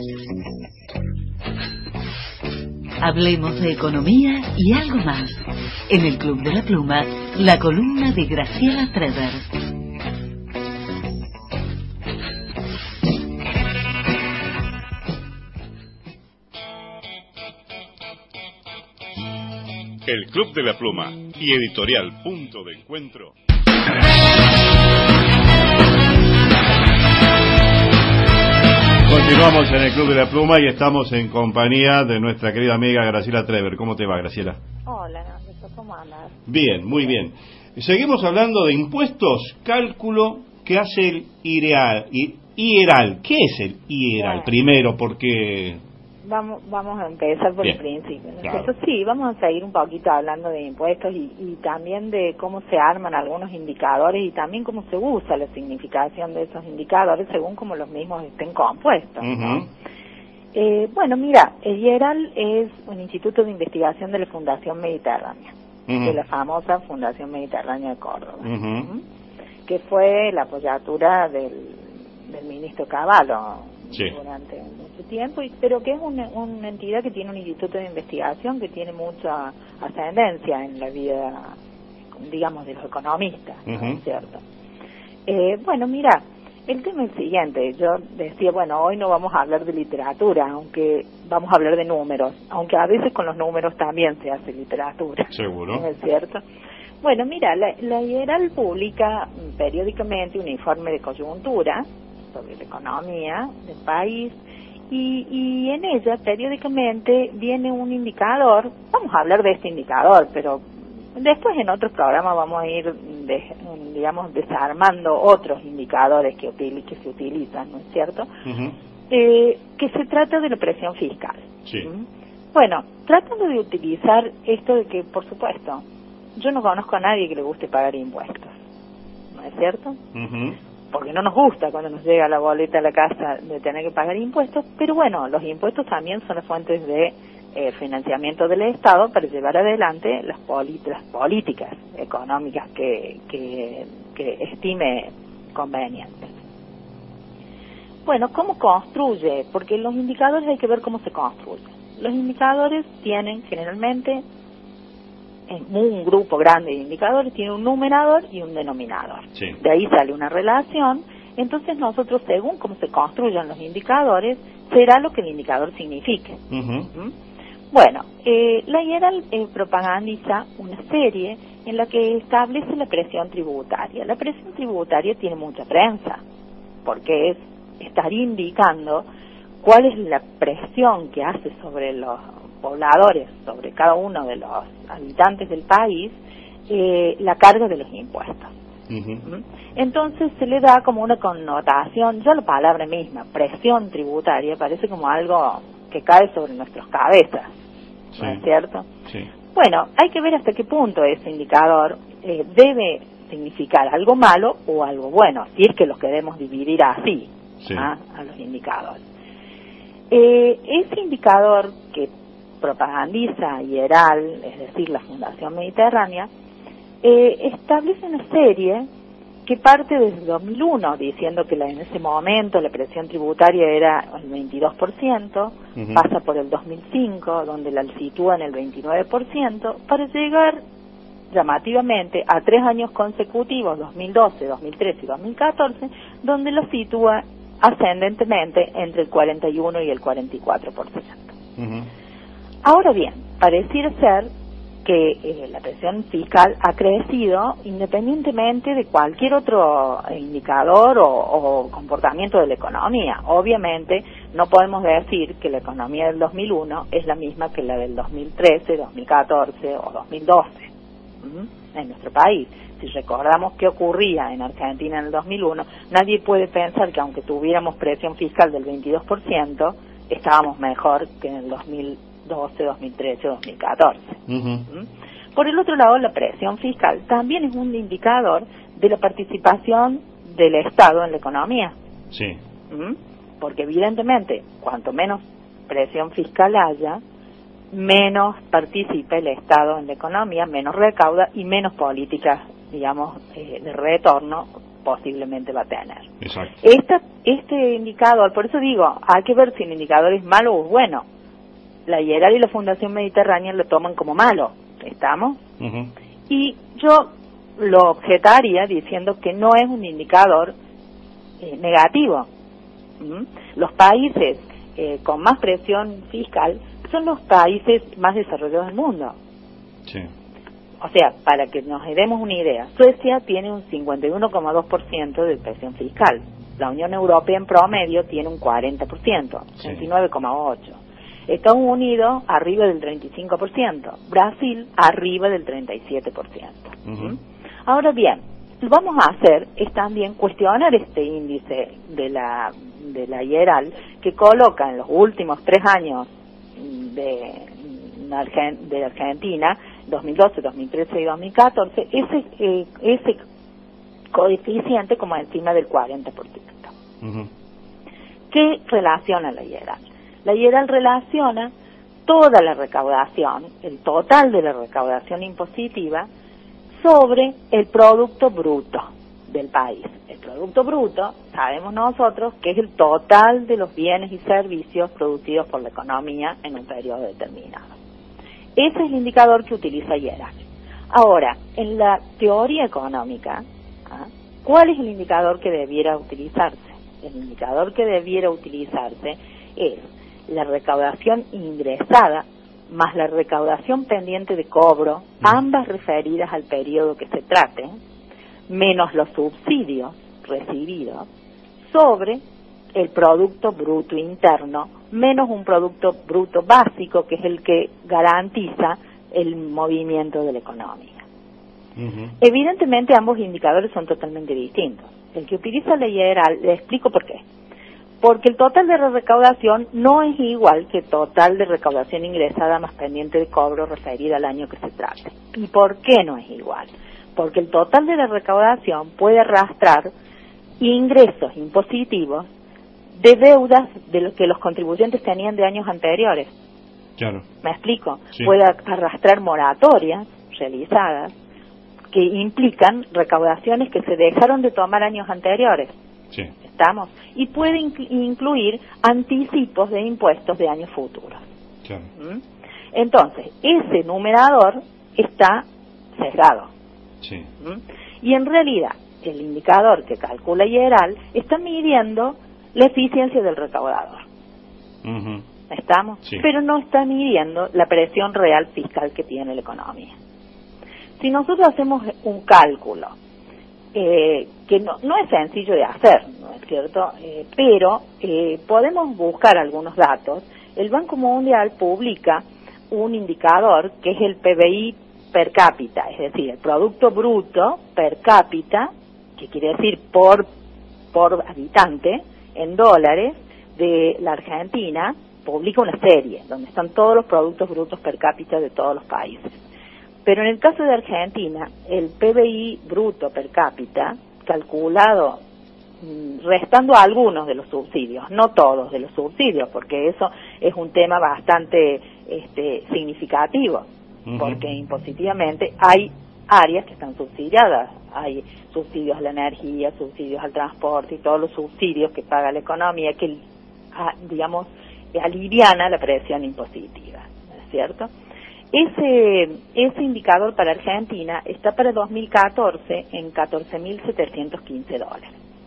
Hablemos de economía y algo más. En el Club de la Pluma, la columna de Graciela Treber. El Club de la Pluma y Editorial Punto de Encuentro. Continuamos en el Club de la Pluma y estamos en compañía de nuestra querida amiga Graciela Treber. ¿Cómo te va, Graciela? Hola, ¿cómo andas? Bien, muy bien. Seguimos hablando de impuestos, cálculo que hace el IERAL. ¿Qué es el IERAL? Bueno, primero, porque... Vamos a empezar por el principio, ¿no? Claro. Entonces, sí, vamos a seguir un poquito hablando de impuestos y también de cómo se arman algunos indicadores y también cómo se usa la significación de esos indicadores según como los mismos estén compuestos, ¿no? Bueno, mira, el IERAL es un instituto de investigación de la Fundación Mediterránea, de la famosa Fundación Mediterránea de Córdoba, que fue la apoyatura del ministro Cavallo durante mucho tiempo, pero que es una entidad que tiene un instituto de investigación que tiene mucha ascendencia en la vida, digamos, de los economistas, ¿no es cierto? Bueno, mira, el tema es el siguiente. Yo decía, bueno, hoy no vamos a hablar de literatura, aunque vamos a hablar de números, aunque a veces con los números también se hace literatura. Seguro. ¿No es cierto? Bueno, mira, la IERAL publica periódicamente un informe de coyuntura sobre la economía del país y en ella periódicamente viene un indicador. Vamos a hablar de este indicador, pero después en otros programas vamos a ir, digamos, desarmando otros indicadores que se utilizan, ¿no es cierto? Que se trata de la presión fiscal. Sí. Bueno, tratando de utilizar esto de que, por supuesto, yo no conozco a nadie que le guste pagar impuestos, ¿no es cierto? Porque no nos gusta cuando nos llega la boleta a la casa de tener que pagar impuestos, pero bueno, los impuestos también son las fuentes de financiamiento del Estado para llevar adelante las políticas económicas que estime convenientes. Bueno, ¿cómo construye? Porque los indicadores hay que ver cómo se construyen. Los indicadores tienen generalmente, un grupo grande de indicadores tiene un numerador y un denominador. Sí. De ahí sale una relación. Entonces nosotros, según cómo se construyan los indicadores, será lo que el indicador signifique. Bueno, la IERAL propagandiza una serie en la que establece la presión tributaria. La presión tributaria tiene mucha prensa, porque es estar indicando cuál es la presión que hace sobre los pobladores, sobre cada uno de los habitantes del país, la carga de los impuestos. Entonces se le da como una connotación, ya la palabra misma, presión tributaria, parece como algo que cae sobre nuestras cabezas, ¿no es cierto? Sí. Bueno, hay que ver hasta qué punto ese indicador debe significar algo malo o algo bueno, si es que los queremos dividir así, a los indicadores. Ese indicador que propagandiza IERAL, es decir, la Fundación Mediterránea, establece una serie que parte desde 2001, diciendo que en ese momento la presión tributaria era el 22%, pasa por el 2005, donde la sitúa en el 29%, para llegar llamativamente a 3 años consecutivos, 2012, 2013 y 2014, donde la sitúa ascendentemente entre el 41 y el 44%. Ahora bien, pareciera ser que la presión fiscal ha crecido independientemente de cualquier otro indicador o comportamiento de la economía. Obviamente no podemos decir que la economía del 2001 es la misma que la del 2013, 2014 o 2012 en nuestro país. Si recordamos qué ocurría en Argentina en el 2001, nadie puede pensar que aunque tuviéramos presión fiscal del 22%, estábamos mejor que en el 2012, 2013, 2014. Por el otro lado, la presión fiscal también es un indicador de la participación del Estado en la economía. Sí. Porque evidentemente, cuanto menos presión fiscal haya, menos participa el Estado en la economía, menos recauda y menos políticas, digamos, de retorno posiblemente va a tener. Exacto. Este indicador, por eso digo, hay que ver si el indicador es malo o bueno. La IERAL y la Fundación Mediterránea lo toman como malo, ¿estamos? Y yo lo objetaría diciendo que no es un indicador negativo. Los países con más presión fiscal son los países más desarrollados del mundo. Sí. O sea, para que nos demos una idea, Suecia tiene un 51,2% de presión fiscal. La Unión Europea en promedio tiene un 40%, 39,8%. Estados Unidos arriba del 35%, Brasil arriba del 37%. Ahora bien, lo que vamos a hacer es también cuestionar este índice de la IERAL, que coloca en los últimos 3 años de Argentina, 2012, 2013 y 2014, ese coeficiente como encima del 40%. ¿Qué relaciona la IERAL? La IERAL relaciona toda la recaudación, el total de la recaudación impositiva, sobre el Producto Bruto del país. El Producto Bruto, sabemos nosotros, que es el total de los bienes y servicios producidos por la economía en un periodo determinado. Ese es el indicador que utiliza IERAL. Ahora, en la teoría económica, ¿cuál es el indicador que debiera utilizarse? El indicador que debiera utilizarse es la recaudación ingresada más la recaudación pendiente de cobro, ambas referidas al periodo que se trate, menos los subsidios recibidos, sobre el Producto Bruto Interno, menos un Producto Bruto Básico, que es el que garantiza el movimiento de la economía. Evidentemente ambos indicadores son totalmente distintos. El que utiliza la IERAL, le explico por qué. Porque el total de la recaudación no es igual que el total de recaudación ingresada más pendiente de cobro referida al año que se trate. ¿Y por qué no es igual? Porque el total de la recaudación puede arrastrar ingresos impositivos de deudas de lo que los contribuyentes tenían de años anteriores. Claro. ¿Me explico? Sí. Puede arrastrar moratorias realizadas que implican recaudaciones que se dejaron de tomar años anteriores. Sí. ¿Estamos? Y puede incluir anticipos de impuestos de años futuros. Claro. Entonces, ese numerador está sesgado. Sí. Y en realidad, el indicador que calcula IERAL está midiendo la eficiencia del recaudador. ¿Estamos? Sí. Pero no está midiendo la presión real fiscal que tiene la economía. Si nosotros hacemos un cálculo que no es sencillo de hacer, ¿no es cierto? Pero podemos buscar algunos datos. El Banco Mundial publica un indicador que es el PBI per cápita, es decir, el Producto Bruto per cápita, que quiere decir por habitante, en dólares, de la Argentina. Publica una serie donde están todos los productos brutos per cápita de todos los países. Pero en el caso de Argentina, el PBI bruto per cápita, calculado restando algunos de los subsidios, no todos de los subsidios, porque eso es un tema bastante significativo, porque impositivamente hay áreas que están subsidiadas, hay subsidios a la energía, subsidios al transporte y todos los subsidios que paga la economía que, digamos, aliviana la presión impositiva, ¿no es cierto? Ese indicador para Argentina está para 2014 en $14.715.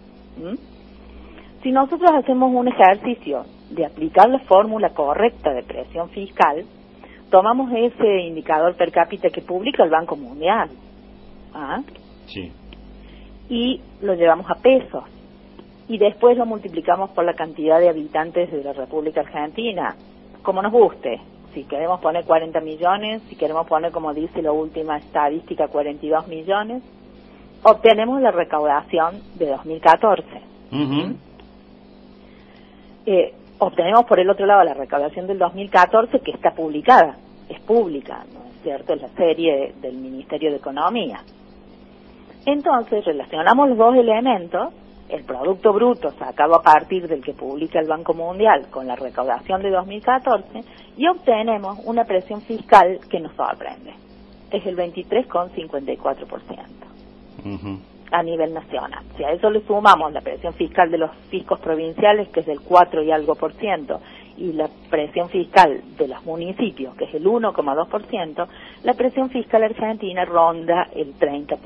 Si nosotros hacemos un ejercicio de aplicar la fórmula correcta de presión fiscal, tomamos ese indicador per cápita que publica el Banco Mundial, sí, y lo llevamos a pesos, y después lo multiplicamos por la cantidad de habitantes de la República Argentina, como nos guste. Si queremos poner 40 millones, si queremos poner, como dice la última estadística, 42 millones, obtenemos la recaudación de 2014. Obtenemos por el otro lado la recaudación del 2014, que está publicada, es pública, ¿no es cierto?, es la serie del Ministerio de Economía. Entonces relacionamos los dos elementos, el Producto Bruto sacado a partir del que publica el Banco Mundial con la recaudación de 2014, y obtenemos una presión fiscal que nos sorprende. Es el 23,54%. a nivel nacional. Si a eso le sumamos la presión fiscal de los fiscos provinciales, que es del 4 y algo por ciento, y la presión fiscal de los municipios, que es el 1,2%, la presión fiscal argentina ronda el 30%,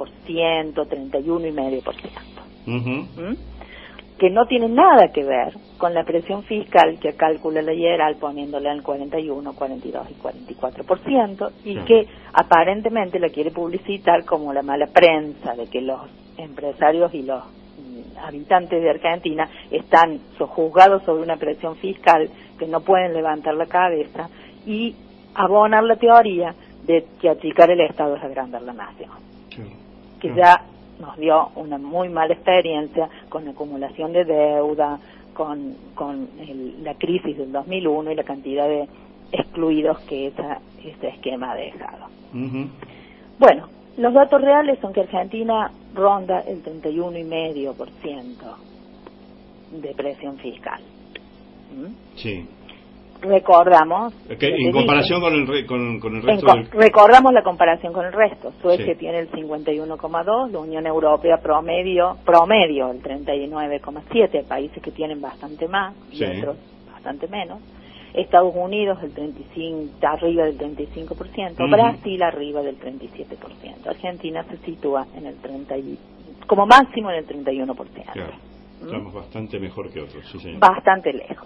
31,5%. ¿Mm? Que no tiene nada que ver con la presión fiscal que calcula la IERAL poniéndola en el 41, 42 y 44%, y que aparentemente la quiere publicitar como la mala prensa de que los empresarios y los habitantes de Argentina están sojuzgados sobre una presión fiscal que no pueden levantar la cabeza, y abonar la teoría de que achicar el Estado es agrandar la nación, que ya nos dio una muy mala experiencia con la acumulación de deuda, con la crisis del 2001 y la cantidad de excluidos que ese esquema ha dejado. Bueno, los datos reales son que Argentina ronda el 31,5% de presión fiscal. Sí. Recordamos en comparación con el resto recordamos la comparación con el resto. Suecia sí. tiene el 51,2, la Unión Europea promedio el 39,7, hay países que tienen bastante más y sí. otros bastante menos. Estados Unidos el 35, arriba del 35%, Brasil arriba del 37%. Argentina se sitúa en el como máximo en el 31%. Claro. Estamos bastante mejor que otros, sí, señor. Bastante lejos.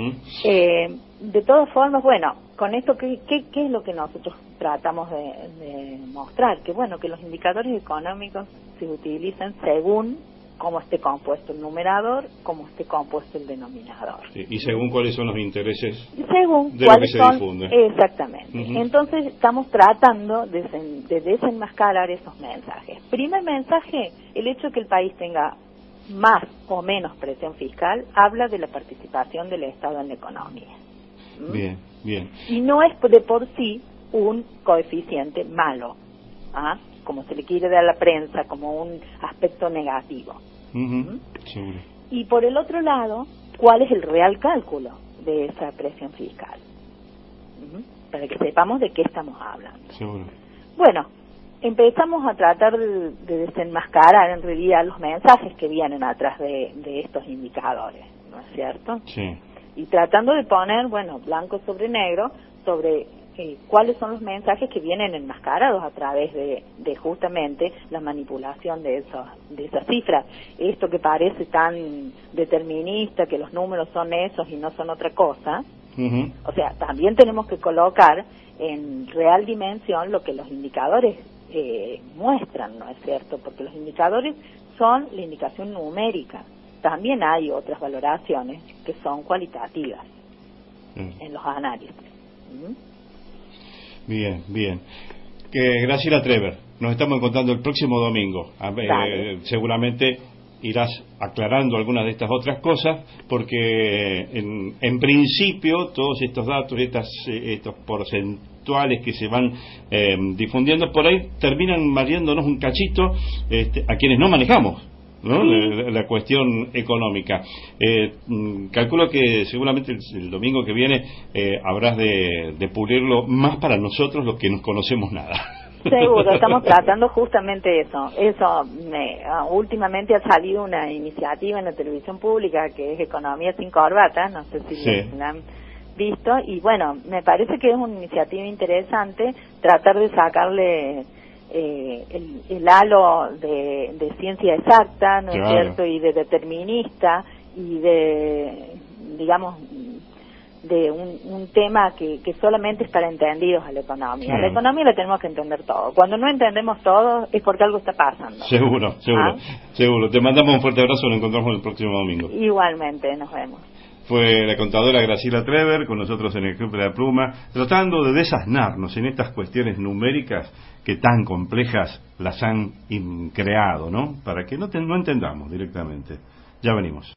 De todas formas, bueno, con esto, ¿qué es lo que nosotros tratamos de mostrar? Que bueno, que los indicadores económicos se utilizan según cómo esté compuesto el numerador, cómo esté compuesto el denominador. Sí, y según cuáles son los intereses según de lo que se difunde. Exactamente. Entonces estamos tratando de desenmascarar esos mensajes. Primer mensaje, el hecho de que el país tenga más o menos presión fiscal habla de la participación del Estado en la economía. Bien, bien. Y no es de por sí un coeficiente malo, como se le quiere dar a la prensa, como un aspecto negativo. Seguro. Y por el otro lado, ¿cuál es el real cálculo de esa presión fiscal? Para que sepamos de qué estamos hablando. Seguro. Bueno, empezamos a tratar de desenmascarar en realidad los mensajes que vienen atrás de estos indicadores, ¿no es cierto? Sí. Y tratando de poner, bueno, blanco sobre negro, sobre cuáles son los mensajes que vienen enmascarados a través de justamente la manipulación de esas cifras. Esto que parece tan determinista, que los números son esos y no son otra cosa, o sea, también tenemos que colocar en real dimensión lo que los indicadores muestran, ¿no es cierto? Porque los indicadores son la indicación numérica. También hay otras valoraciones que son cualitativas en los análisis. Bien, bien. Graciela Treber, nos estamos encontrando el próximo domingo. Seguramente irás aclarando algunas de estas otras cosas, porque en principio todos estos datos, estos porcentuales que se van difundiendo por ahí, terminan mareándonos un cachito a quienes no manejamos, ¿no? La cuestión económica. Calculo que seguramente el domingo que viene habrás de pulirlo más para nosotros los que nos conocemos nada. Seguro, estamos tratando justamente eso. Últimamente ha salido una iniciativa en la televisión pública que es Economía sin corbata, no sé si la han visto, y bueno, me parece que es una iniciativa interesante tratar de sacarle el halo de ciencia exacta, ¿no es cierto?, y de determinista, y de, digamos, de un tema que solamente es para entendidos a la economía. La economía la tenemos que entender todo. Cuando no entendemos todo es porque algo está pasando. Seguro. Te mandamos un fuerte abrazo, nos encontramos el próximo domingo. Igualmente, nos vemos. Fue la contadora Graciela Treber con nosotros en el Club de la Pluma, tratando de desasnarnos en estas cuestiones numéricas que tan complejas las han creado, ¿no? Para que no entendamos directamente. Ya venimos.